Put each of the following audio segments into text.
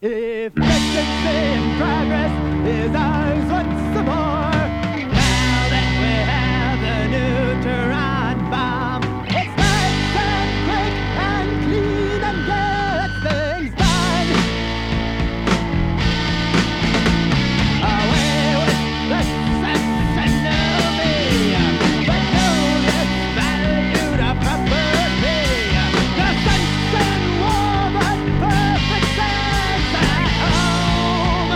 If vengeance in progress is ours once more, now that we have the neutron bomb, it's nice and quick and clean and get things done. Away with the sensational me, but no less valued a property. The sense and warm and perfect sense at home.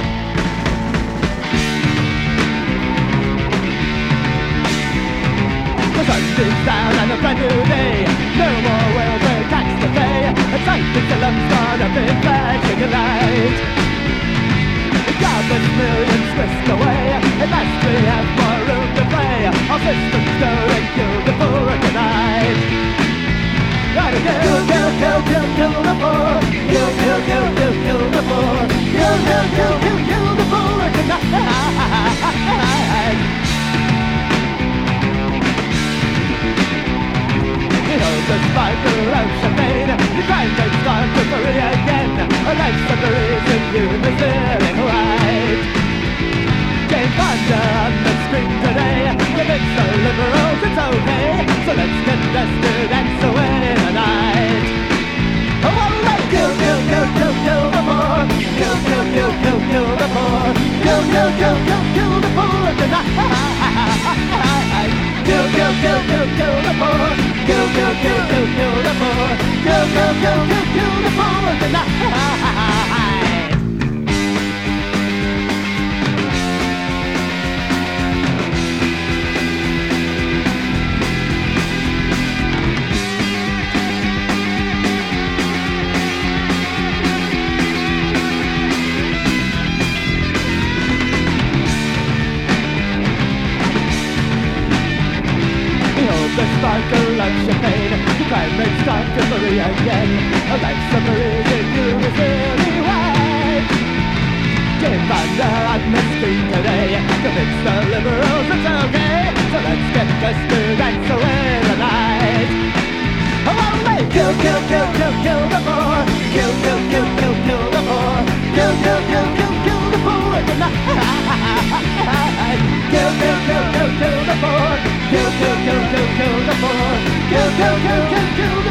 The sun beams down on a brand new day. No more welfare tax to pay. A tight pendulum's gone up in flashing a light. Countless millions whisk away. At last we have more room to play. All systems go and kill the poor tonight. Gotta kill the poor. Kill the poor. Kill the poor tonight. The sparkle of champagne, the crime rate's gone to free again. A life suffers in humans living right. Jane Fonda on the screen today convince the liberals it's okay. So let's get dusted and so in the night. Oh, all right, kill the poor. Kill the poor. Kill the poor tonight. Kill the poor. Kill the poor. Kill the poor tonight. The sparkle of champagne, the crime rate's gone to free again. A life suffers in universally wide. Jane Fonda on the screen today convince the liberals it's okay. So let's get dusted and so in the night. Oh, all right, kill the poor. Kill the poor. Kill the poor tonight. Kill the poor. Kill the poor. Kill the